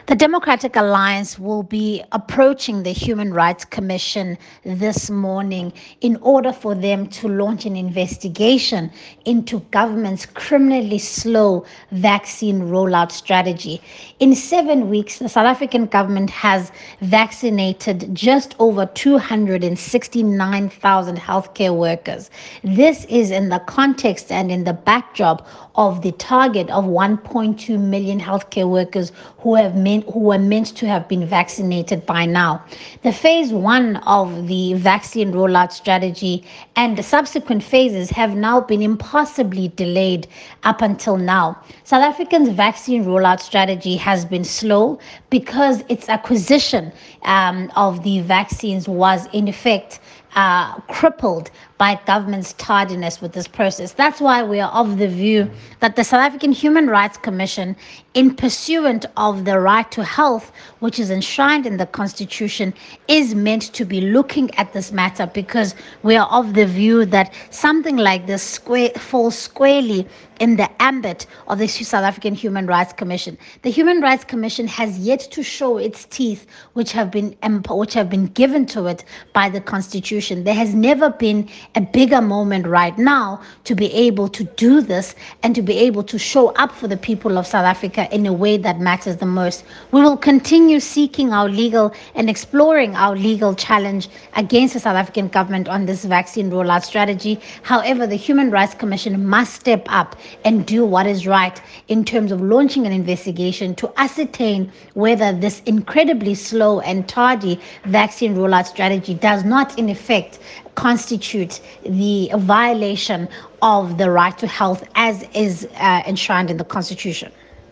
The Democratic Alliance will be approaching the Human Rights Commission this morning in order for them to launch an investigation into government's criminally slow vaccine rollout strategy. In 7 weeks, the South African government has vaccinated just over 269,000 healthcare workers. This is in the context and in the backdrop of the target of 1.2 million healthcare workers who were meant to have been vaccinated by now. The phase one of the vaccine rollout strategy and the subsequent phases have now been impossibly delayed up until now. South Africa's vaccine rollout strategy has been slow because its acquisition of the vaccines was in effect crippled by government's tardiness with this process. That's why we are of the view that the South African Human Rights Commission, in pursuant of the right to health, which is enshrined in the Constitution, is meant to be looking at this matter, because we are of the view that something like this falls squarely in the ambit of the South African Human Rights Commission. The Human Rights Commission has yet to show its teeth, which have been given to it by the Constitution. There has never been a bigger moment right now to be able to do this and to be able to show up for the people of South Africa in a way that matters the most. We will continue seeking our legal and exploring our legal challenge against the South African government on this vaccine rollout strategy. However, the Human Rights Commission must step up and do what is right in terms of launching an investigation to ascertain whether this incredibly slow and tardy vaccine rollout strategy does not in effect constitute the violation of the right to health as is enshrined in the Constitution.